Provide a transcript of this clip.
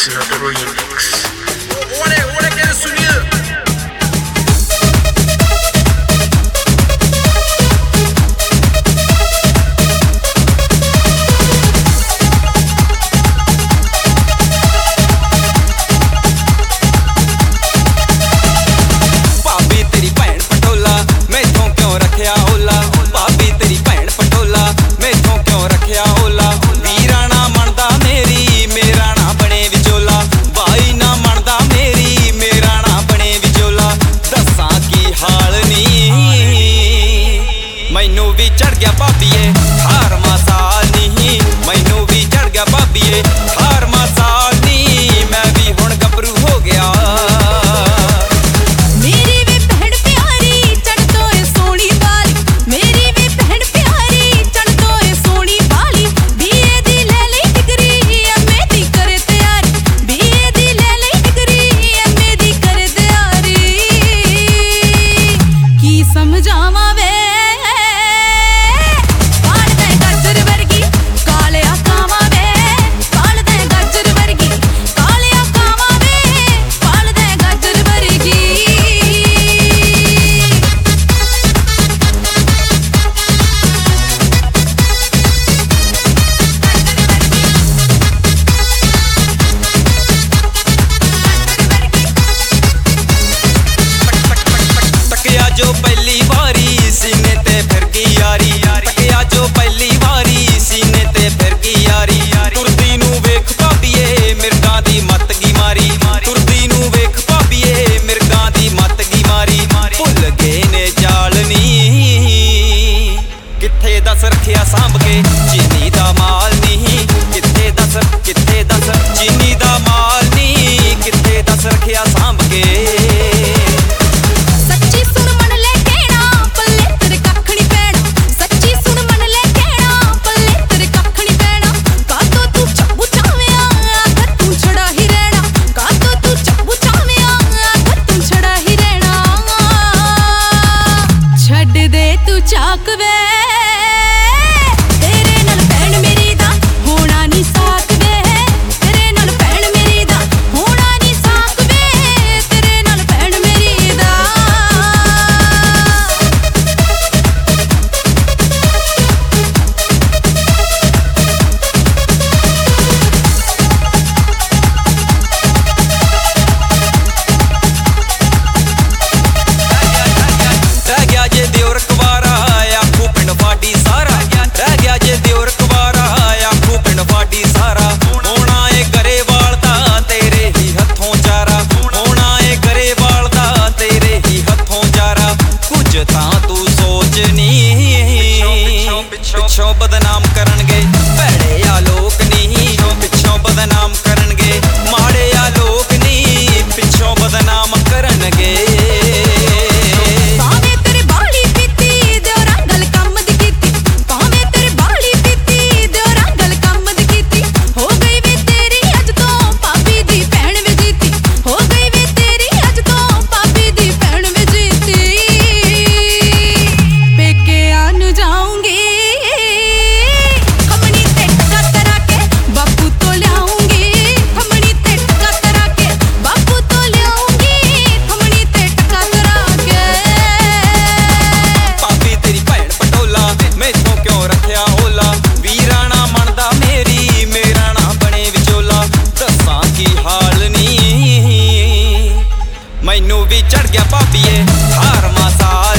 Senador Remix. Olha aquele sonido. मैनू भी चढ़ गया भाभीए हार मसाल नहीं, मैनू भी चढ़ गया भाभीए हार मसाल नहीं, मैं भी हुण गभरू हो गया। मेरी भी बहन प्यारी चढ़ तो है सोनी वाली, मेरी भी बहन प्यारी चढ़ तो है सोनी वाली, बीए दी ले लई डिग्री एमए दी करे तैयारी, बीए दी ले लई डिग्री एमए दी करे तैयारी, की समझावां वे जो पहली बारी सीने ते फिर गई यारी, तकिया जो पहली बारी सीने ते फिर गई यारी, तुरदी नू वेख भाभीए मिर्गां दी मत गी मारी, तुरदी नू वेख भाभीए मिर्गां दी मत गी मारी, भुल गए ने जालनी किथे दस रखिया सांभ के चीनी दा माल नहीं, किथे दस चीनी दा माल नहीं, किथे दस रखिया सांभ के। चाक वे तेरे नाल भैन मेरी दा होना नी साक वे, तेरे नाल भैन मेरी दा होना नी साक वे, तेरे नाल भैन मेरी दा। रह गया जे दियोर कुवारा आखू पिंड फाडी सारा, रह गया जे दियोर कुवारा आखू पिंड फाडी सारा, होना ए गरेवाल दा तेरे ही हथों चारा, होना ए गरेवाल दा तेरे ही हथों चारा, कुछ तां तू सोच नी पिछों बदनाम करनगे भैड़े आ लोक नहीं, पिछों बदनाम करनगे माड़े आ लोक नहीं, पिछों बदनाम करनगे। मैनू भी चढ़ गया भाभीए हार मसाल